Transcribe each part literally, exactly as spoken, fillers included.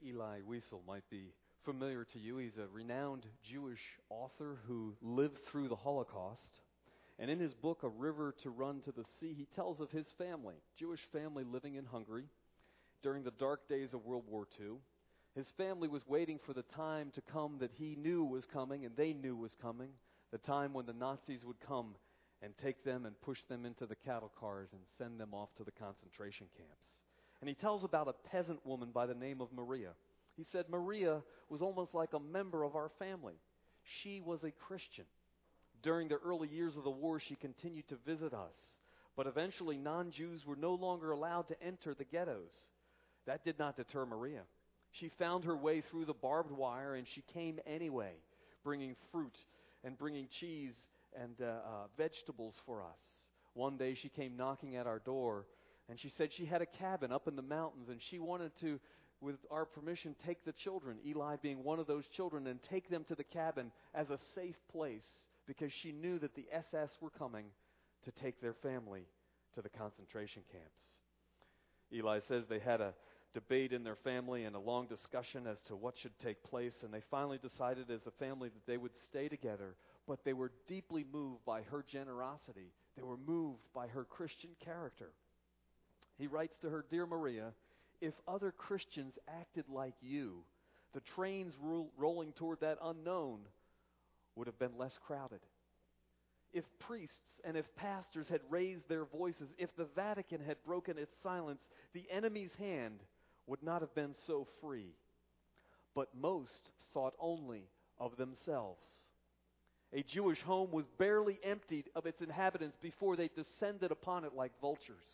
Elie Wiesel might be familiar to you. He's a renowned Jewish author who lived through the Holocaust. And in his book, A River to Run to the Sea, he tells of his family, Jewish family living in Hungary during the dark days of World War Two. His family was waiting for the time to come that he knew was coming and they knew was coming, the time when the Nazis would come and take them and push them into the cattle cars and send them off to the concentration camps. And he tells about a peasant woman by the name of Maria. He said Maria was almost like a member of our family. She was a Christian. During the early years of the war, she continued to visit us. But eventually, non-Jews were no longer allowed to enter the ghettos. That did not deter Maria. She found her way through the barbed wire, and she came anyway, bringing fruit and bringing cheese and uh, uh, vegetables for us. One day, she came knocking at our door, and she said she had a cabin up in the mountains, and she wanted to, with our permission, take the children, Eli being one of those children, and take them to the cabin as a safe place, because she knew that the S S were coming to take their family to the concentration camps. Eli says they had a debate in their family and a long discussion as to what should take place, and they finally decided as a family that they would stay together, but they were deeply moved by her generosity. They were moved by her Christian character. He writes to her, "Dear Maria, if other Christians acted like you, the trains ro- rolling toward that unknown would have been less crowded. If priests and if pastors had raised their voices, if the Vatican had broken its silence, the enemy's hand would not have been so free. But most thought only of themselves. A Jewish home was barely emptied of its inhabitants before they descended upon it like vultures.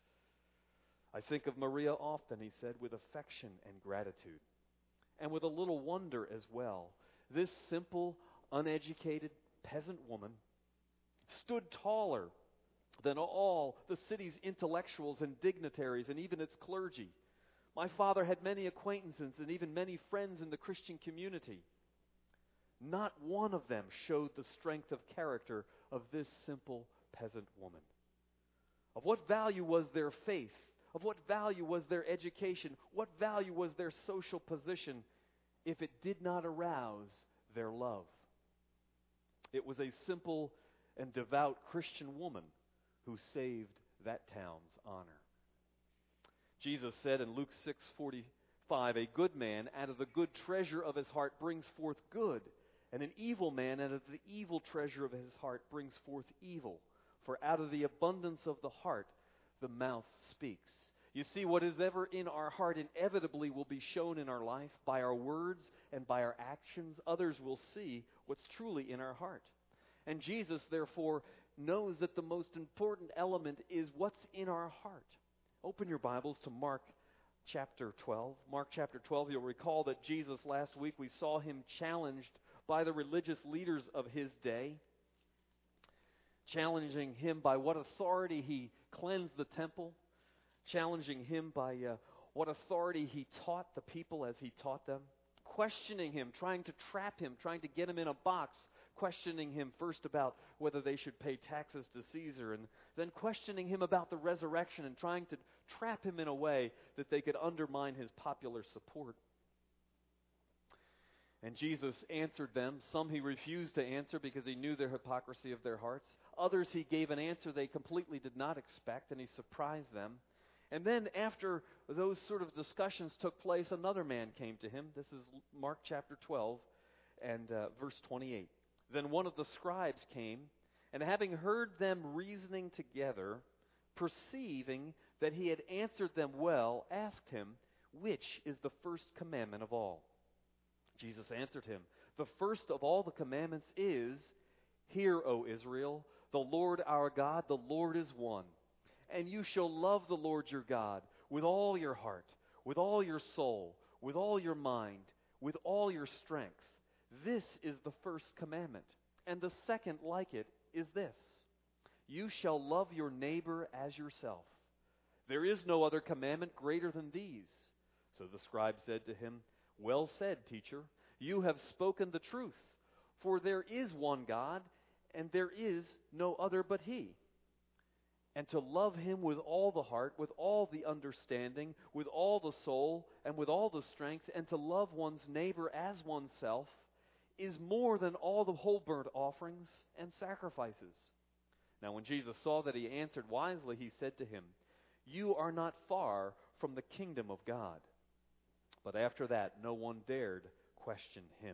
I think of Maria often," he said, "with affection and gratitude, and with a little wonder as well. This simple, uneducated peasant woman stood taller than all the city's intellectuals and dignitaries and even its clergy. My father had many acquaintances and even many friends in the Christian community. Not one of them showed the strength of character of this simple peasant woman. Of what value was their faith? Of what value was their education? What value was their social position if it did not arouse their love? It was a simple and devout Christian woman who saved that town's honor." Jesus said in Luke six forty-five, "A good man out of the good treasure of his heart brings forth good, and an evil man out of the evil treasure of his heart brings forth evil. For out of the abundance of the heart the mouth speaks." You see, what is ever in our heart inevitably will be shown in our life by our words and by our actions. Others will see what's truly in our heart. And Jesus, therefore, knows that the most important element is what's in our heart. Open your Bibles to Mark chapter twelve. Mark chapter twelve, you'll recall that Jesus, last week, we saw him challenged by the religious leaders of his day, challenging him by what authority he cleansed the temple, challenging him by uh, what authority he taught the people as he taught them, questioning him, trying to trap him, trying to get him in a box, questioning him first about whether they should pay taxes to Caesar, and then questioning him about the resurrection and trying to trap him in a way that they could undermine his popular support. And Jesus answered them. Some he refused to answer because he knew the hypocrisy of their hearts. Others he gave an answer they completely did not expect, and he surprised them. And then after those sort of discussions took place, another man came to him. This is Mark chapter twelve and uh, verse twenty-eight. Then one of the scribes came, and having heard them reasoning together, perceiving that he had answered them well, asked him, "Which is the first commandment of all?" Jesus answered him, "The first of all the commandments is, 'Hear, O Israel, the Lord our God, the Lord is one. And you shall love the Lord your God with all your heart, with all your soul, with all your mind, with all your strength. This is the first commandment. And the second like it is this: you shall love your neighbor as yourself. There is no other commandment greater than these." So the scribe said to him, "Well said, teacher. You have spoken the truth. For there is one God, and there is no other but He." and to love Him with all the heart, with all the understanding, with all the soul, and with all the strength, and to love one's neighbor as oneself, is more than all the whole burnt offerings and sacrifices. Now when Jesus saw that he answered wisely, he said to him, "You are not far from the kingdom of God." But after that, no one dared question him.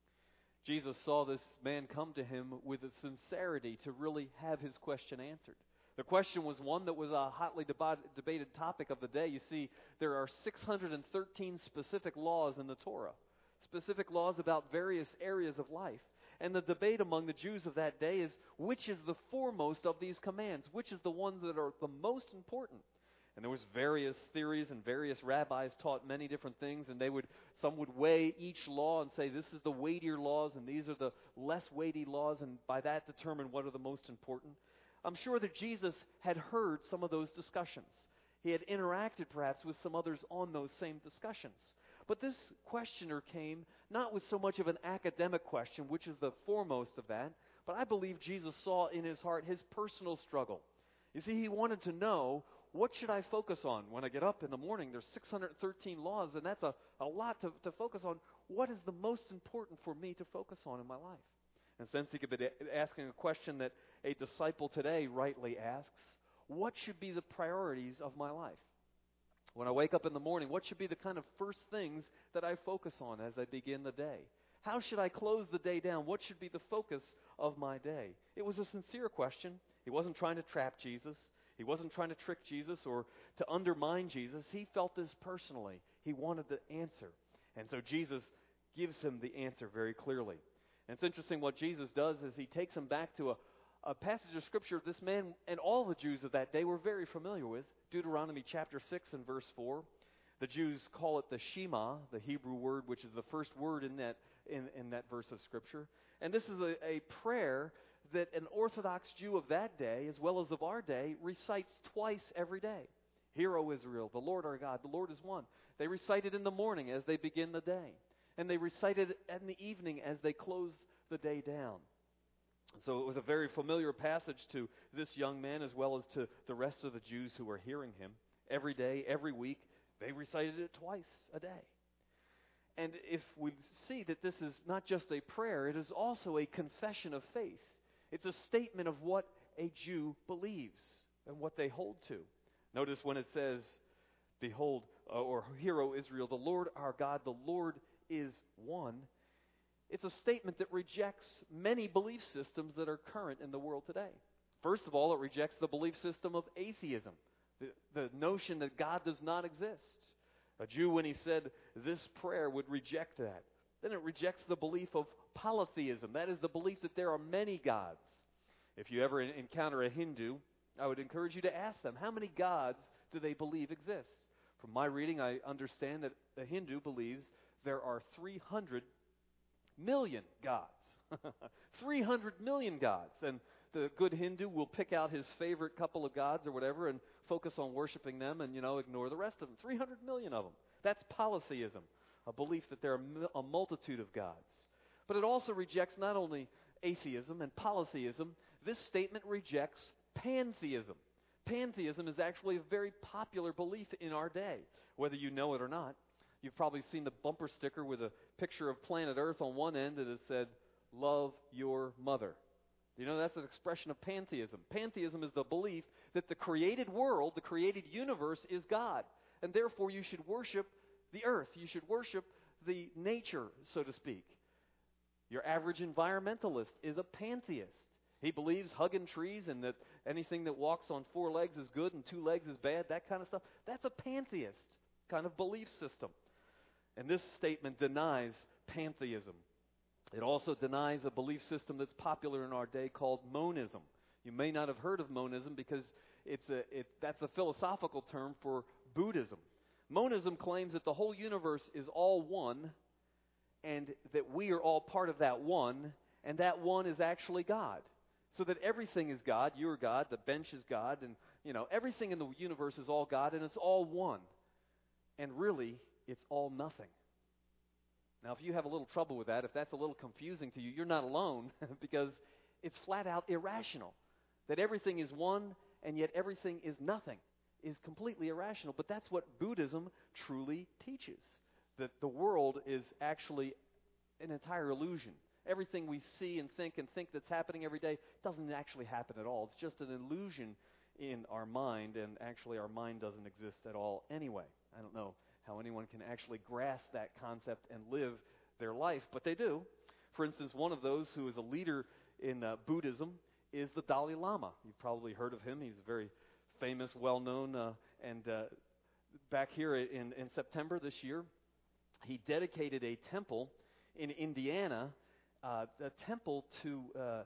Jesus saw this man come to him with a sincerity to really have his question answered. The question was one that was a hotly debated topic of the day. You see, there are six hundred thirteen specific laws in the Torah, specific laws about various areas of life. And the debate among the Jews of that day is, which is the foremost of these commands? Which is the ones that are the most important? And there was various theories, and various rabbis taught many different things, and they would some would weigh each law and say this is the weightier laws and these are the less weighty laws, and by that determine what are the most important. I'm sure that Jesus had heard some of those discussions. He had interacted perhaps with some others on those same discussions. But this questioner came not with so much of an academic question, which is the foremost of that, but I believe Jesus saw in his heart his personal struggle. You see, he wanted to know, what should I focus on when I get up in the morning? There's six hundred thirteen laws, and that's a, a lot to, to focus on. What is the most important for me to focus on in my life? And since he could be asking a question that a disciple today rightly asks, what should be the priorities of my life? When I wake up in the morning, what should be the kind of first things that I focus on as I begin the day? How should I close the day down? What should be the focus of my day? It was a sincere question. He wasn't trying to trap Jesus. He wasn't trying to trick Jesus or to undermine Jesus. He felt this personally. He wanted the answer. And so Jesus gives him the answer very clearly. And it's interesting what Jesus does is he takes him back to a, a passage of Scripture this man and all the Jews of that day were very familiar with. Deuteronomy chapter six and verse four. The Jews call it the Shema, the Hebrew word, which is the first word in that in, in that verse of Scripture. And this is a, a prayer that an Orthodox Jew of that day, as well as of our day, recites twice every day. Hear, O Israel, the Lord our God, the Lord is one. They recite it in the morning as they begin the day. And they recite it in the evening as they close the day down. So it was a very familiar passage to this young man as well as to the rest of the Jews who were hearing him. Every day, every week, they recited it twice a day. And if we see that this is not just a prayer, it is also a confession of faith. It's a statement of what a Jew believes and what they hold to. Notice when it says, "Behold," or "Hear, O Israel, the Lord our God, the Lord is one." It's a statement that rejects many belief systems that are current in the world today. First of all, it rejects the belief system of atheism, the, the notion that God does not exist. A Jew, when he said this prayer, would reject that. Then it rejects the belief of polytheism. That is the belief that there are many gods. If you ever encounter a Hindu, I would encourage you to ask them, how many gods do they believe exist? From my reading, I understand that a Hindu believes there are three hundred million gods. three hundred million gods. And the good Hindu will pick out his favorite couple of gods or whatever and focus on worshiping them and, you know, ignore the rest of them. three hundred million of them. That's polytheism, a belief that there are a multitude of gods. But it also rejects not only atheism and polytheism, this statement rejects pantheism. Pantheism is actually a very popular belief in our day, whether you know it or not. You've probably seen the bumper sticker with a picture of planet Earth on one end that it said, "Love your mother." You know, that's an expression of pantheism. Pantheism is the belief that the created world, the created universe, is God. And therefore you should worship the earth. You should worship the nature, so to speak. Your average environmentalist is a pantheist. He believes hugging trees and that anything that walks on four legs is good and two legs is bad, that kind of stuff. That's a pantheist kind of belief system. And this statement denies pantheism. It also denies a belief system that's popular in our day called monism. You may not have heard of monism because it's a, it, that's a philosophical term for Buddhism. Monism claims that the whole universe is all one and that we are all part of that one, and that one is actually God. So that everything is God, you're God, the bench is God, and you know everything in the universe is all God, and it's all one. And really, it's all nothing. Now, if you have a little trouble with that, if that's a little confusing to you, you're not alone because it's flat out irrational. That everything is one and yet everything is nothing, is completely irrational. But that's what Buddhism truly teaches, that the world is actually an entire illusion. Everything we see and think and think that's happening every day doesn't actually happen at all. It's just an illusion in our mind, and actually our mind doesn't exist at all anyway. I don't know how anyone can actually grasp that concept and live their life, but they do. For instance, one of those who is a leader in uh, Buddhism is the Dalai Lama. You've probably heard of him. He's a very famous, well-known, uh, and uh, back here in, in September this year, he dedicated a temple in Indiana, uh, a temple to uh,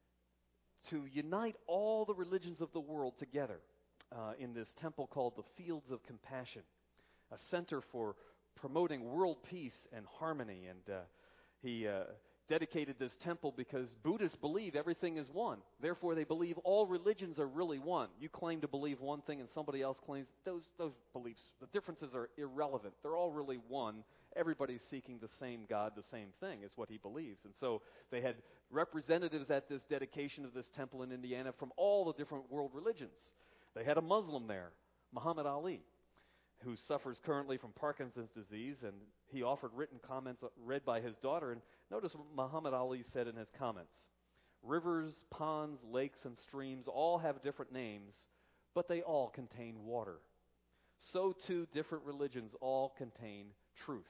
to unite all the religions of the world together uh, in this temple called the Fields of Compassion, a center for promoting world peace and harmony. And uh, he uh, dedicated this temple because Buddhists believe everything is one. Therefore, they believe all religions are really one. You claim to believe one thing and somebody else claims those those beliefs. The differences are irrelevant. They're all really one. Everybody's seeking the same God, the same thing is what he believes. And so they had representatives at this dedication of this temple in Indiana from all the different world religions. They had a Muslim there, Muhammad Ali, who suffers currently from Parkinson's disease, and he offered written comments read by his daughter. And notice what Muhammad Ali said in his comments. Rivers, ponds, lakes, and streams all have different names, but they all contain water. So too, different religions all contain truth.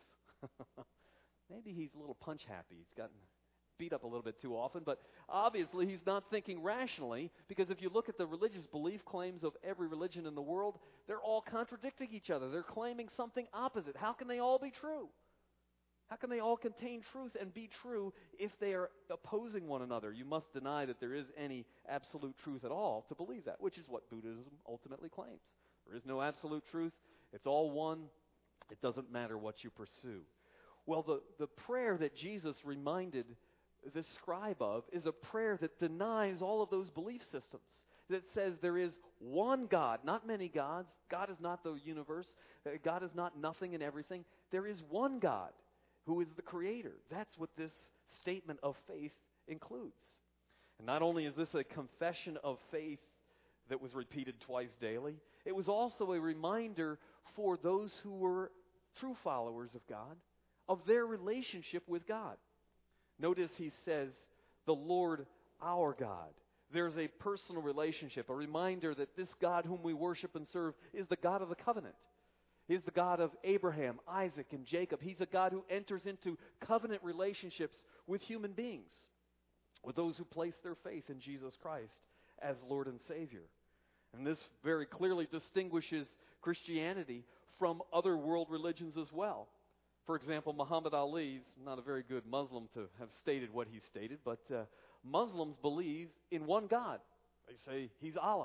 Maybe he's a little punch happy. He's gotten beat up a little bit too often, but obviously he's not thinking rationally, because if you look at the religious belief claims of every religion in the world, they're all contradicting each other. They're claiming something opposite. How can they all be true? How can they all contain truth and be true if they are opposing one another? You must deny that there is any absolute truth at all to believe that, which is what Buddhism ultimately claims. There is no absolute truth. It's all one. It doesn't matter what you pursue. Well, the, the prayer that Jesus reminded the scribe of is a prayer that denies all of those belief systems, that says there is one God, not many gods. God is not the universe. God is not nothing and everything. There is one God who is the creator. That's what this statement of faith includes. And not only is this a confession of faith that was repeated twice daily, it was also a reminder for those who were true followers of God of their relationship with God. Notice he says, the Lord our God. There's a personal relationship, a reminder that this God whom we worship and serve is the God of the covenant. He's the God of Abraham, Isaac, and Jacob. He's a God who enters into covenant relationships with human beings, with those who place their faith in Jesus Christ as Lord and Savior. And this very clearly distinguishes Christianity from other world religions as well. For example, Muhammad Ali is not a very good Muslim to have stated what he stated, but uh, Muslims believe in one God. They say he's Allah.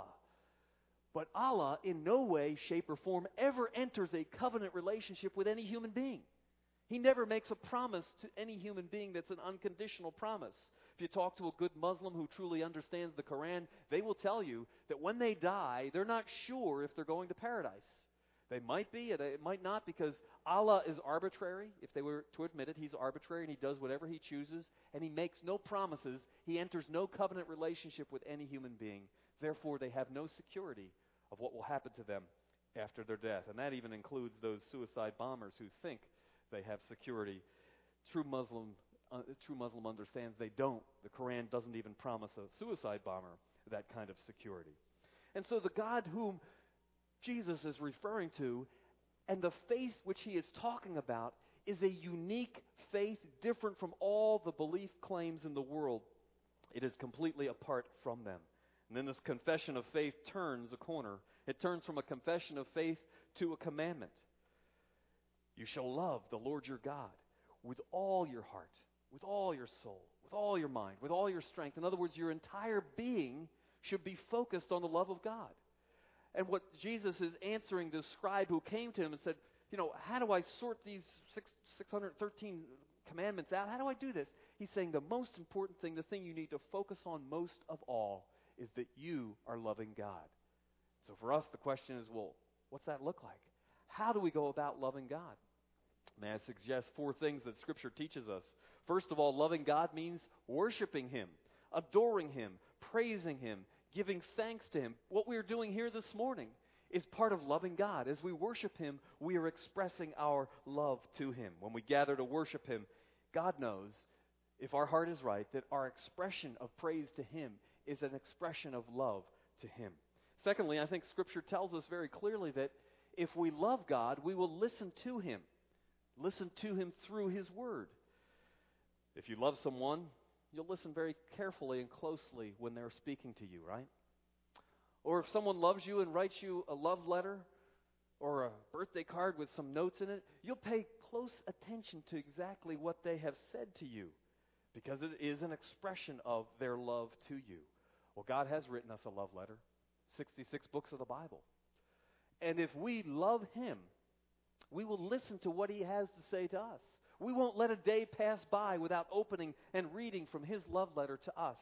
But Allah in no way, shape, or form ever enters a covenant relationship with any human being. He never makes a promise to any human being that's an unconditional promise. If you talk to a good Muslim who truly understands the Quran, they will tell you that when they die, they're not sure if they're going to paradise. They might be, it might not, because Allah is arbitrary. If they were to admit it, He's arbitrary and He does whatever He chooses, and He makes no promises. He enters no covenant relationship with any human being. Therefore, they have no security of what will happen to them after their death. And that even includes those suicide bombers who think they have security. True Muslim, uh, true Muslim understands they don't. The Quran doesn't even promise a suicide bomber that kind of security. And so the God whom Jesus is referring to, and the faith which he is talking about, is a unique faith different from all the belief claims in the world. It is completely apart from them. And then this confession of faith turns a corner. It turns from a confession of faith to a commandment. You shall love the Lord your God with all your heart, with all your soul, with all your mind, with all your strength. In other words, your entire being should be focused on the love of God. And what Jesus is answering this scribe who came to him and said, you know, how do I sort these six, 613 commandments out? How do I do this? He's saying the most important thing, the thing you need to focus on most of all, is that you are loving God. So for us, the question is, well, what's that look like? How do we go about loving God? May I suggest four things that Scripture teaches us. First of all, loving God means worshiping Him, adoring Him, praising Him, giving thanks to Him. What we are doing here this morning is part of loving God. As we worship Him, we are expressing our love to Him. When we gather to worship Him, God knows, if our heart is right, that our expression of praise to Him is an expression of love to Him. Secondly, I think Scripture tells us very clearly that if we love God, we will listen to Him. Listen to Him through His Word. If you love someone, you'll listen very carefully and closely when they're speaking to you, right? Or if someone loves you and writes you a love letter or a birthday card with some notes in it, you'll pay close attention to exactly what they have said to you, because it is an expression of their love to you. Well, God has written us a love letter, sixty-six books of the Bible. And if we love Him, we will listen to what He has to say to us. We won't let a day pass by without opening and reading from His love letter to us,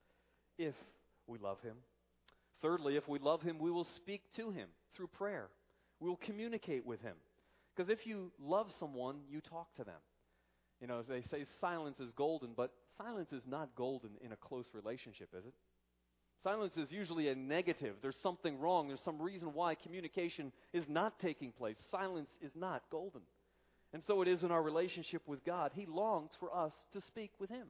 if we love Him. Thirdly, if we love Him, we will speak to Him through prayer. We will communicate with Him. Because if you love someone, you talk to them. You know, as they say, silence is golden, but silence is not golden in a close relationship, is it? Silence is usually a negative. There's something wrong. There's some reason why communication is not taking place. Silence is not golden. And so it is in our relationship with God. He longs for us to speak with Him.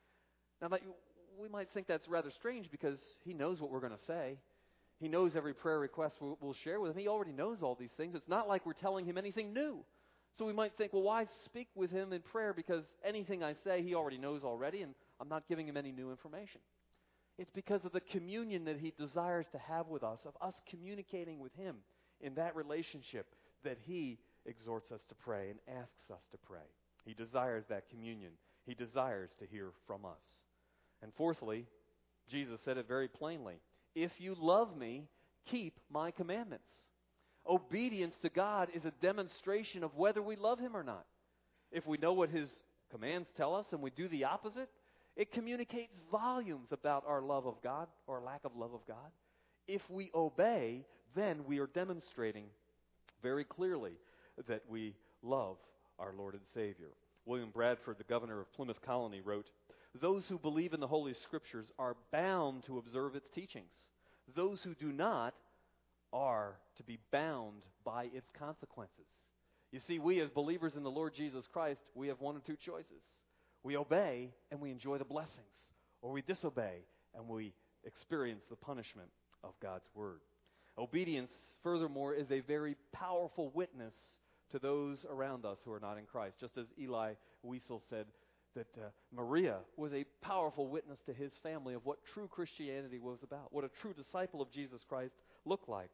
Now, that, we might think that's rather strange because He knows what we're going to say. He knows every prayer request we'll, we'll share with Him. He already knows all these things. It's not like we're telling Him anything new. So we might think, well, why speak with Him in prayer? Because anything I say, He already knows already, and I'm not giving Him any new information. It's because of the communion that He desires to have with us, of us communicating with Him in that relationship, that He exhorts us to pray and asks us to pray. He desires that communion. He desires to hear from us. And fourthly, Jesus said it very plainly, if you love me, keep my commandments. Obedience to God is a demonstration of whether we love Him or not. If we know what His commands tell us and we do the opposite, it communicates volumes about our love of God or lack of love of God. If we obey, then we are demonstrating very clearly that we love our Lord and Savior. William Bradford, the governor of Plymouth Colony, wrote, those who believe in the Holy Scriptures are bound to observe its teachings. Those who do not are to be bound by its consequences. You see, we as believers in the Lord Jesus Christ, we have one of two choices. We obey and we enjoy the blessings, or we disobey and we experience the punishment of God's Word. Obedience, furthermore, is a very powerful witness to those around us who are not in Christ. Just as Eli Wiesel said that uh, Maria was a powerful witness to his family of what true Christianity was about, what a true disciple of Jesus Christ looked like.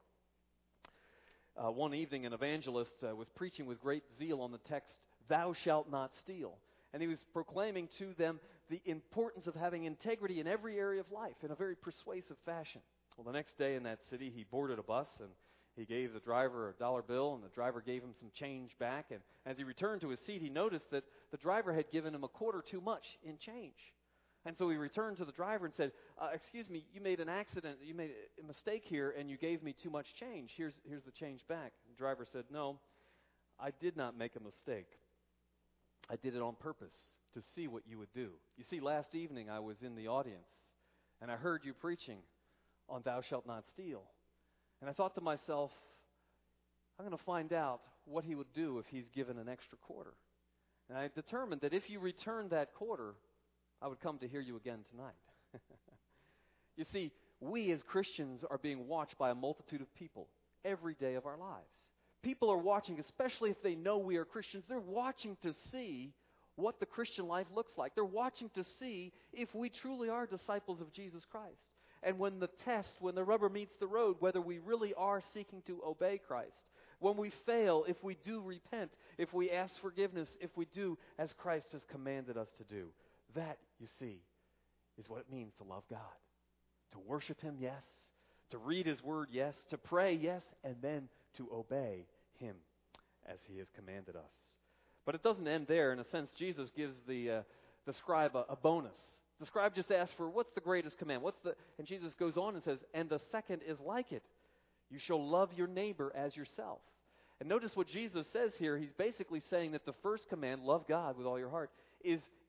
Uh, one evening, an evangelist uh, was preaching with great zeal on the text, "Thou shalt not steal." And he was proclaiming to them the importance of having integrity in every area of life in a very persuasive fashion. Well, the next day in that city, he boarded a bus and he gave the driver a dollar bill, and the driver gave him some change back. And as he returned to his seat, he noticed that the driver had given him a quarter too much in change. And so he returned to the driver and said, uh, excuse me, you made an accident, you made a mistake here, and you gave me too much change. Here's, here's the change back. The driver said, no, I did not make a mistake. I did it on purpose to see what you would do. You see, last evening I was in the audience, and I heard you preaching on thou shalt not steal. And I thought to myself, I'm going to find out what he would do if he's given an extra quarter. And I determined that if you return that quarter, I would come to hear you again tonight. You see, we as Christians are being watched by a multitude of people every day of our lives. People are watching, especially if they know we are Christians. They're watching to see what the Christian life looks like. They're watching to see if we truly are disciples of Jesus Christ. And when the test, when the rubber meets the road, whether we really are seeking to obey Christ, when we fail, if we do repent, if we ask forgiveness, if we do as Christ has commanded us to do, that, you see, is what it means to love God. To worship Him, yes. To read His Word, yes. To pray, yes. And then to obey Him as He has commanded us. But it doesn't end there. In a sense, Jesus gives the, uh, the scribe a, a bonus. The scribe just asks for, what's the greatest command? What's the? And Jesus goes on and says, and the second is like it. You shall love your neighbor as yourself. And notice what Jesus says here. He's basically saying that the first command, love God with all your heart, is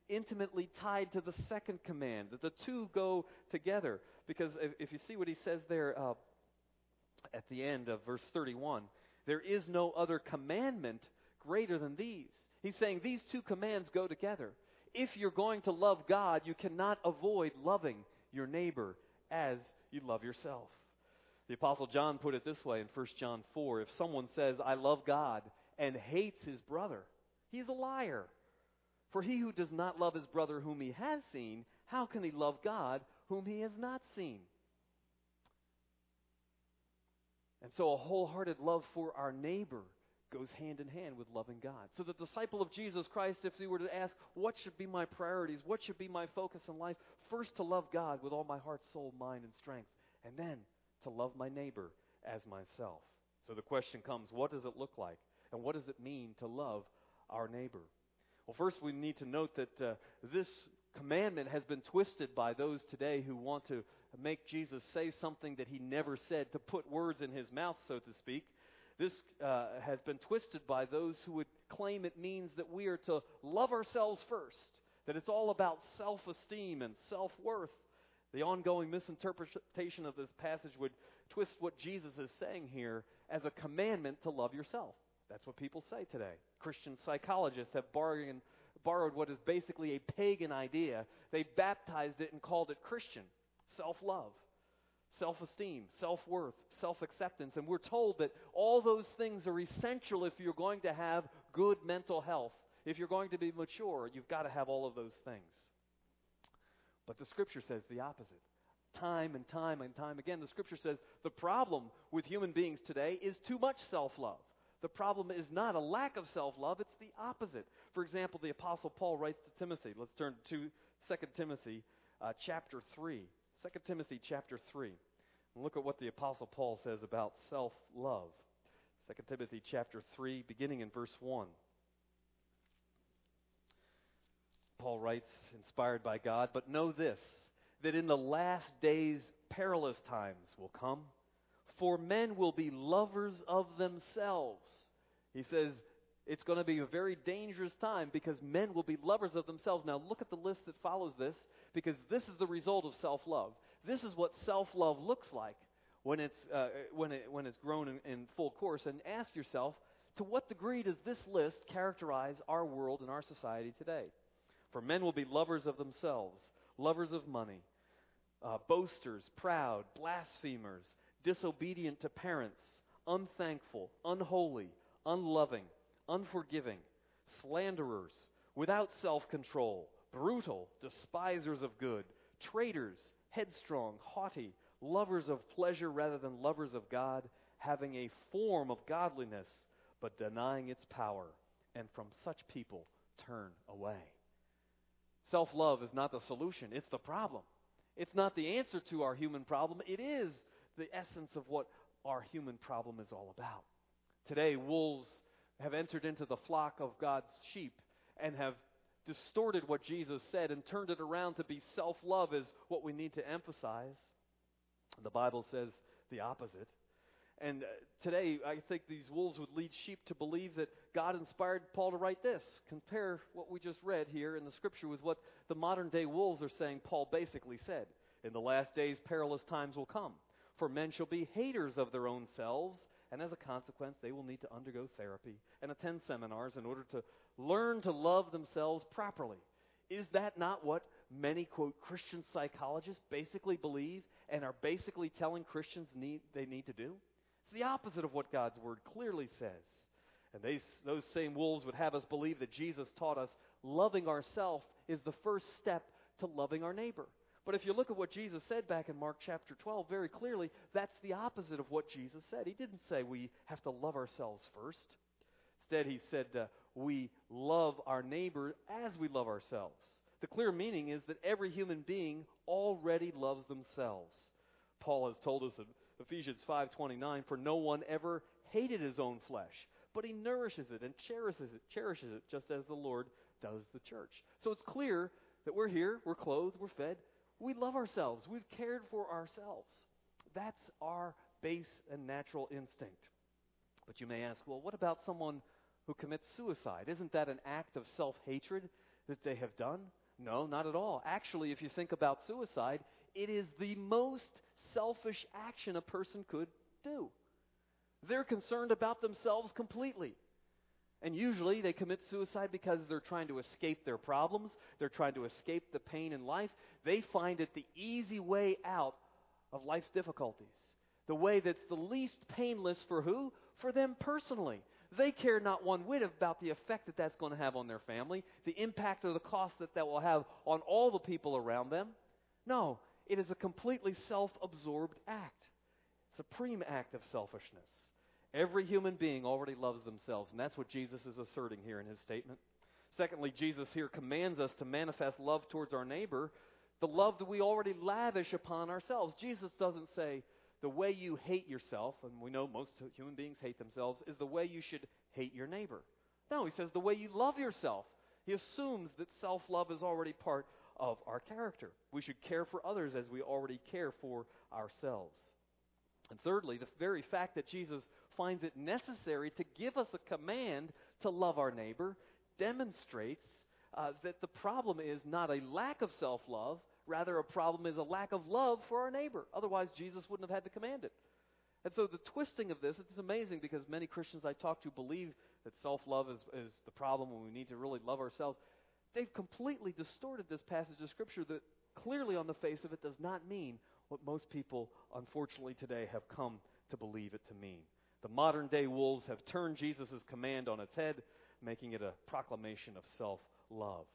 intimately tied to the second command, that the two go together. Because if, if you see what he says there uh, at the end of verse thirty-one, there is no other commandment greater than these. He's saying these two commands go together. If you're going to love God, you cannot avoid loving your neighbor as you love yourself. The Apostle John put it this way in First John four, if someone says, I love God, and hates his brother, he's a liar. For he who does not love his brother whom he has seen, how can he love God whom he has not seen? And so a wholehearted love for our neighbor goes hand in hand with loving God. So the disciple of Jesus Christ, if he were to ask, what should be my priorities? What should be my focus in life? First, to love God with all my heart, soul, mind, and strength. And then to love my neighbor as myself. So the question comes, what does it look like? And what does it mean to love our neighbor? Well, first we need to note that uh, this commandment has been twisted by those today who want to make Jesus say something that he never said, to put words in his mouth, so to speak. This uh, has been twisted by those who would claim it means that we are to love ourselves first, that it's all about self-esteem and self-worth. The ongoing misinterpretation of this passage would twist what Jesus is saying here as a commandment to love yourself. That's what people say today. Christian psychologists have borrowed, borrowed what is basically a pagan idea. They baptized it and called it Christian. Self-love, self-esteem, self-worth, self-acceptance. And we're told that all those things are essential if you're going to have good mental health. If you're going to be mature, you've got to have all of those things. But the Scripture says the opposite. Time and time and time again, the Scripture says the problem with human beings today is too much self-love. The problem is not a lack of self-love, it's the opposite. For example, the Apostle Paul writes to Timothy. Let's turn to Second Timothy uh, chapter three. Second Timothy chapter three. And look at what the Apostle Paul says about self-love. Second Timothy chapter three, beginning in verse one. Paul writes, inspired by God, but know this, that in the last days perilous times will come, for men will be lovers of themselves. He says it's going to be a very dangerous time because men will be lovers of themselves. Now look at the list that follows this, because this is the result of self-love. This is what self-love looks like when it's uh, when it when it's grown in, in full course. And ask yourself, to what degree does this list characterize our world and our society today? For men will be lovers of themselves, lovers of money, uh, boasters, proud, blasphemers, disobedient to parents, unthankful, unholy, unloving, unforgiving, slanderers, without self-control, brutal, despisers of good, traitors, headstrong, haughty, lovers of pleasure rather than lovers of God, having a form of godliness, but denying its power. And from such people turn away. Self-love is not the solution, it's the problem. It's not the answer to our human problem. It is the essence of what our human problem is all about. Today, wolves have entered into the flock of God's sheep and have distorted what Jesus said and turned it around to be self-love is what we need to emphasize. The Bible says the opposite. And uh, today, I think these wolves would lead sheep to believe that God inspired Paul to write this. Compare what we just read here in the Scripture with what the modern-day wolves are saying Paul basically said. In the last days, perilous times will come. For men shall be haters of their own selves, and as a consequence, they will need to undergo therapy and attend seminars in order to learn to love themselves properly. Is that not what many, quote, Christian psychologists basically believe and are basically telling Christians need, they need to do? It's the opposite of what God's Word clearly says. And they, those same wolves would have us believe that Jesus taught us loving ourselves is the first step to loving our neighbor. But if you look at what Jesus said back in Mark chapter twelve, very clearly, that's the opposite of what Jesus said. He didn't say we have to love ourselves first. Instead, he said uh, we love our neighbor as we love ourselves. The clear meaning is that every human being already loves themselves. Paul has told us in Ephesians five twenty-nine, for no one ever hated his own flesh, but he nourishes it and cherishes it, cherishes it just as the Lord does the church. So it's clear that we're here, we're clothed, we're fed. We love ourselves. We've cared for ourselves. That's our base and natural instinct. But you may ask, well, what about someone who commits suicide? Isn't that an act of self-hatred? that they have done? No, not at all. Actually, if you think about suicide, it is the most selfish action a person could do. They're concerned about themselves completely. And usually they commit suicide because they're trying to escape their problems. They're trying to escape the pain in life. They find it the easy way out of life's difficulties. The way that's the least painless for who? For them personally. They care not one whit about the effect that that's going to have on their family, the impact or the cost that that will have on all the people around them. No, it is a completely self-absorbed act. Supreme act of selfishness. Every human being already loves themselves, and that's what Jesus is asserting here in his statement. Secondly, Jesus here commands us to manifest love towards our neighbor, the love that we already lavish upon ourselves. Jesus doesn't say the way you hate yourself, and we know most human beings hate themselves, is the way you should hate your neighbor. No, he says the way you love yourself. He assumes that self-love is already part of our character. We should care for others as we already care for ourselves. And thirdly, the very fact that Jesus finds it necessary to give us a command to love our neighbor demonstrates uh, that the problem is not a lack of self-love, rather a problem is a lack of love for our neighbor. Otherwise, Jesus wouldn't have had to command it. And so the twisting of this, it's amazing because many Christians I talk to believe that self-love is, is the problem and we need to really love ourselves. They've completely distorted this passage of Scripture that clearly on the face of it does not mean what most people, unfortunately, today have come to believe it to mean. The modern-day wolves have turned Jesus' command on its head, making it a proclamation of self-love.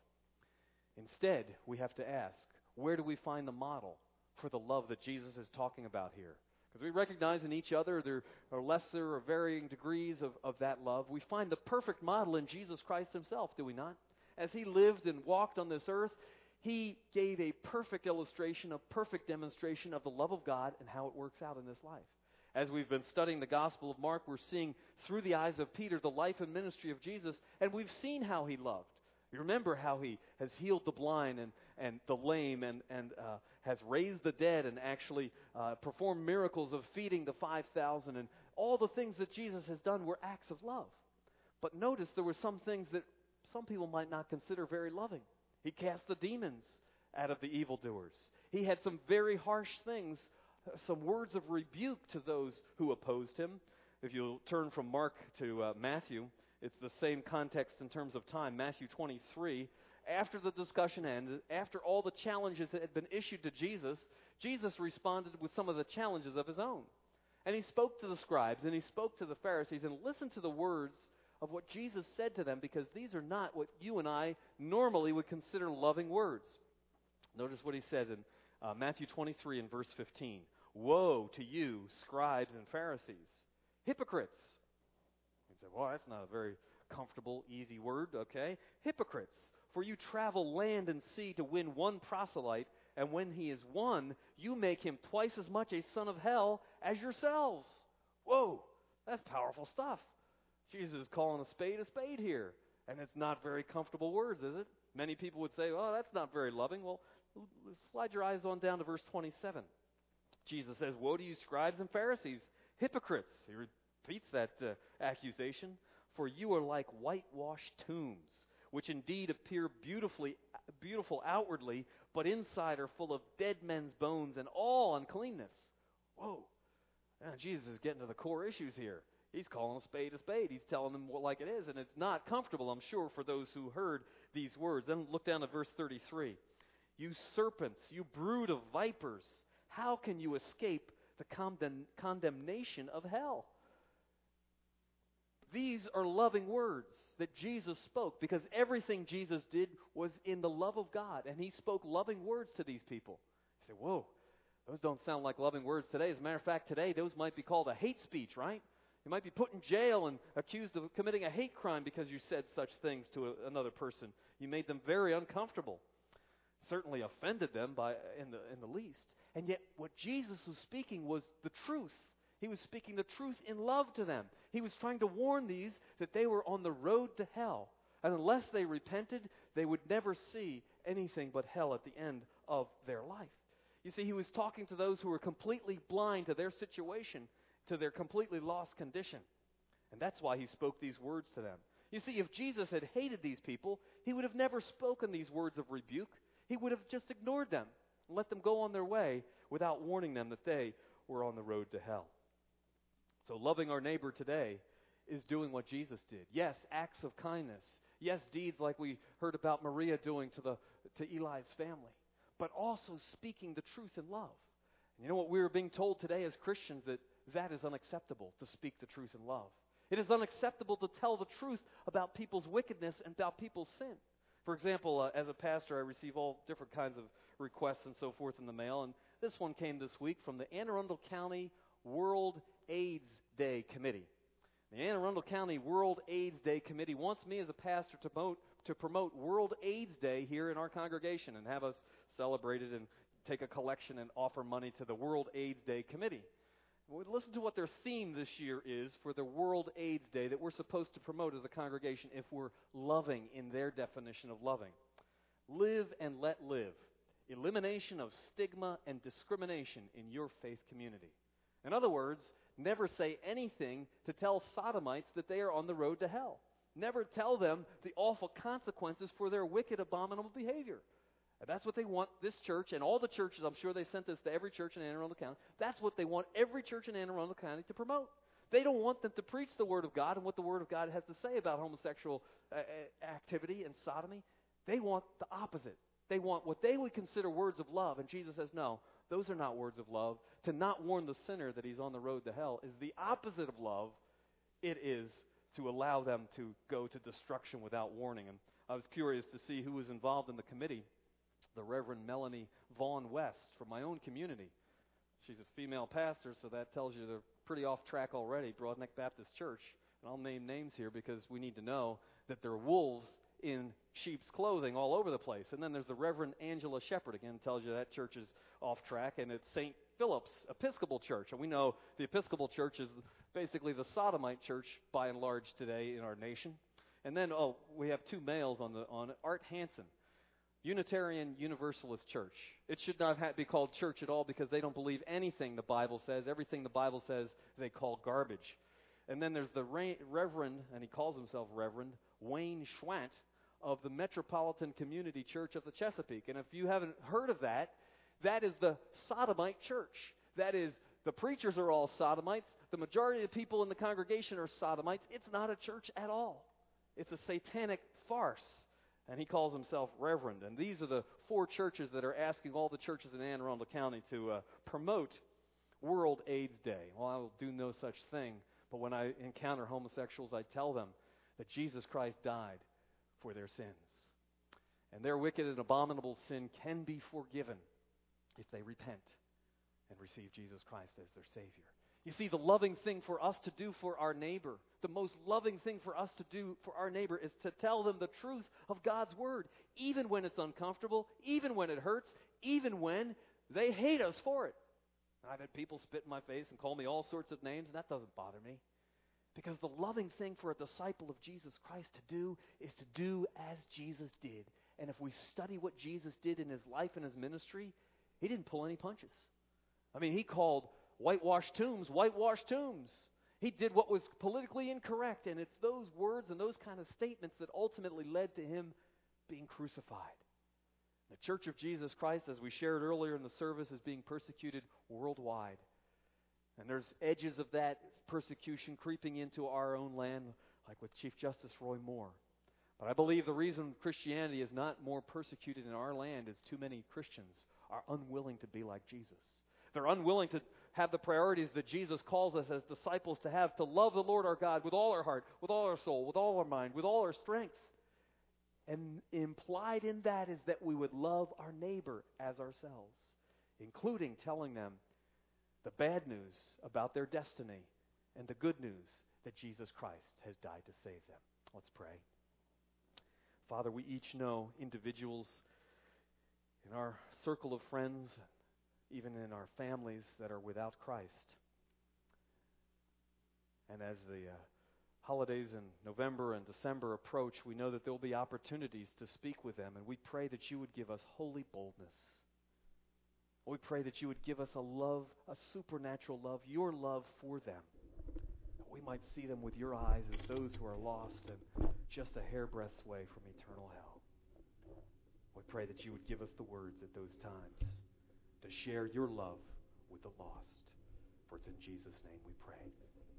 Instead, we have to ask, where do we find the model for the love that Jesus is talking about here? Because we recognize in each other there are lesser or varying degrees of, of that love. We find the perfect model in Jesus Christ himself, do we not? As he lived and walked on this earth, he gave a perfect illustration, a perfect demonstration of the love of God and how it works out in this life. As we've been studying the Gospel of Mark, we're seeing through the eyes of Peter the life and ministry of Jesus, and we've seen how he loved. You remember how he has healed the blind and, and the lame and, and uh, has raised the dead and actually uh, performed miracles of feeding the five thousand. And all the things that Jesus has done were acts of love. But notice there were some things that some people might not consider very loving. He cast the demons out of the evildoers. He had some very harsh things, some words of rebuke to those who opposed him. If you'll turn from Mark to uh, Matthew, it's the same context in terms of time. Matthew twenty-three, after the discussion ended, after all the challenges that had been issued to Jesus, Jesus responded with some of the challenges of his own. And he spoke to the scribes and he spoke to the Pharisees, and listened to the words of what Jesus said to them, because these are not what you and I normally would consider loving words. Notice what he says in uh, Matthew twenty-three and verse fifteen. Woe to you, scribes and Pharisees, hypocrites. You say, well, that's not a very comfortable, easy word, okay? Hypocrites, for you travel land and sea to win one proselyte, and when he is won, you make him twice as much a son of hell as yourselves. Whoa, that's powerful stuff. Jesus is calling a spade a spade here. And it's not very comfortable words, is it? Many people would say, oh, that's not very loving. Well, slide your eyes on down to verse twenty-seven. Jesus says, woe to you, scribes and Pharisees, hypocrites. He repeats that uh, accusation. For you are like whitewashed tombs, which indeed appear beautifully, beautiful outwardly, but inside are full of dead men's bones and all uncleanness. Whoa. Man, Jesus is getting to the core issues here. He's calling a spade a spade. He's telling them what like it is, and it's not comfortable, I'm sure, for those who heard these words. Then look down at verse thirty-three. You serpents, you brood of vipers, how can you escape the condemn- condemnation of hell? These are loving words that Jesus spoke, because everything Jesus did was in the love of God, and he spoke loving words to these people. You say, whoa, those don't sound like loving words today. As a matter of fact, today those might be called a hate speech, right? You might be put in jail and accused of committing a hate crime because you said such things to a, another person. You made them very uncomfortable. Certainly offended them by in the in the least. And yet what Jesus was speaking was the truth. He was speaking the truth in love to them. He was trying to warn these that they were on the road to hell. And unless they repented, they would never see anything but hell at the end of their life. You see, he was talking to those who were completely blind to their situation, to their completely lost condition. And that's why he spoke these words to them. You see, if Jesus had hated these people, he would have never spoken these words of rebuke. He would have just ignored them and let them go on their way without warning them that they were on the road to hell. So loving our neighbor today is doing what Jesus did. Yes, acts of kindness. Yes, deeds like we heard about Maria doing to the to Eli's family. But also speaking the truth in love. And you know what we're being told today as Christians, that that is unacceptable, to speak the truth in love. It is unacceptable to tell the truth about people's wickedness and about people's sin. For example, uh, as a pastor, I receive all different kinds of requests and so forth in the mail. And this one came this week from the Anne Arundel County World AIDS Day Committee. The Anne Arundel County World AIDS Day Committee wants me as a pastor to promote, to promote World AIDS Day here in our congregation and have us celebrate it and take a collection and offer money to the World AIDS Day Committee. Well, listen to what their theme this year is for the World AIDS Day that we're supposed to promote as a congregation if we're loving in their definition of loving. Live and let live. Elimination of stigma and discrimination in your faith community. In other words, never say anything to tell sodomites that they are on the road to hell. Never tell them the awful consequences for their wicked, abominable behavior. And that's what they want this church and all the churches. I'm sure they sent this to every church in Anne Arundel County. That's what they want every church in Anne Arundel County to promote. They don't want them to preach the Word of God and what the Word of God has to say about homosexual uh, activity and sodomy. They want the opposite. They want what they would consider words of love. And Jesus says, no, those are not words of love. To not warn the sinner that he's on the road to hell is the opposite of love. It is to allow them to go to destruction without warning. And I was curious to see who was involved in the committee. The Reverend Melanie Vaughn West from my own community. She's a female pastor, so that tells you they're pretty off track already, Broadneck Baptist Church. And I'll name names here because we need to know that there are wolves in sheep's clothing all over the place. And then there's the Reverend Angela Shepherd. Again, tells you that church is off track. And it's Saint Philip's Episcopal Church. And we know the Episcopal Church is basically the sodomite church by and large today in our nation. And then, oh, we have two males on the on it. Art Hansen, Unitarian Universalist Church. It should not ha- be called church at all because they don't believe anything the Bible says. Everything the Bible says they call garbage. And then there's the Re- Reverend, and he calls himself Reverend, Wayne Schwant of the Metropolitan Community Church of the Chesapeake. And if you haven't heard of that, that is the sodomite church. That is, the preachers are all sodomites. The majority of the people in the congregation are sodomites. It's not a church at all. It's a satanic farce. And he calls himself Reverend. And these are the four churches that are asking all the churches in Anne Arundel County to uh, promote World AIDS Day. Well, I will do no such thing. But when I encounter homosexuals, I tell them that Jesus Christ died for their sins. And their wicked and abominable sin can be forgiven if they repent and receive Jesus Christ as their Savior. You see, the loving thing for us to do for our neighbor, the most loving thing for us to do for our neighbor is to tell them the truth of God's Word, even when it's uncomfortable, even when it hurts, even when they hate us for it. I've had people spit in my face and call me all sorts of names, and that doesn't bother me. Because the loving thing for a disciple of Jesus Christ to do is to do as Jesus did. And if we study what Jesus did in his life and his ministry, he didn't pull any punches. I mean, he called whitewashed tombs, whitewashed tombs. He did what was politically incorrect, and it's those words and those kind of statements that ultimately led to him being crucified. The Church of Jesus Christ, as we shared earlier in the service, is being persecuted worldwide. And there's edges of that persecution creeping into our own land, like with Chief Justice Roy Moore. But I believe the reason Christianity is not more persecuted in our land is too many Christians are unwilling to be like Jesus. They're unwilling to have the priorities that Jesus calls us as disciples to have, to love the Lord our God with all our heart, with all our soul, with all our mind, with all our strength. And implied in that is that we would love our neighbor as ourselves, including telling them the bad news about their destiny and the good news that Jesus Christ has died to save them. Let's pray. Father, we each know individuals in our circle of friends, even in our families, that are without Christ. And as the uh, holidays in November and December approach, we know that there will be opportunities to speak with them, and we pray that you would give us holy boldness. We pray that you would give us a love, a supernatural love, your love for them, that we might see them with your eyes as those who are lost and just a hairbreadth's way from eternal hell. We pray that you would give us the words at those times to share your love with the lost. For it's in Jesus' name we pray.